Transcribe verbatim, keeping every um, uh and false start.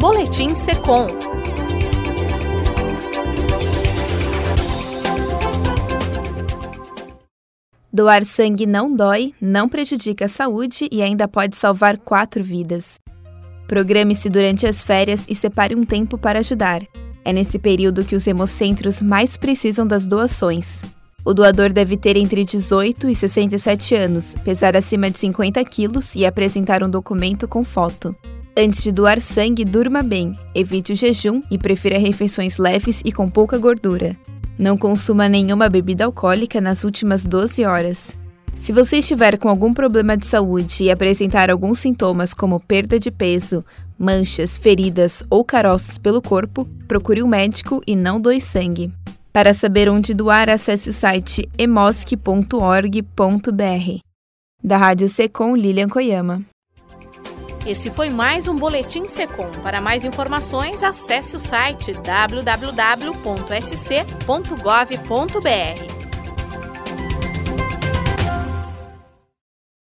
Boletim Secom. Doar sangue não dói, não prejudica a saúde e ainda pode salvar quatro vidas. Programe-se durante as férias e separe um tempo para ajudar. É nesse período que os hemocentros mais precisam das doações. O doador deve ter entre dezoito e sessenta e sete anos, pesar acima de cinquenta quilos e apresentar um documento com foto. Antes de doar sangue, durma bem, evite o jejum e prefira refeições leves e com pouca gordura. Não consuma nenhuma bebida alcoólica nas últimas doze horas. Se você estiver com algum problema de saúde e apresentar alguns sintomas como perda de peso, manchas, feridas ou caroços pelo corpo, procure um médico e não doe sangue. Para saber onde doar, acesse o site emosc ponto org ponto br. Da Rádio Secom, Lilian Koyama. Esse foi mais um Boletim Secom. Para mais informações, acesse o site w w w ponto s c ponto gov ponto br.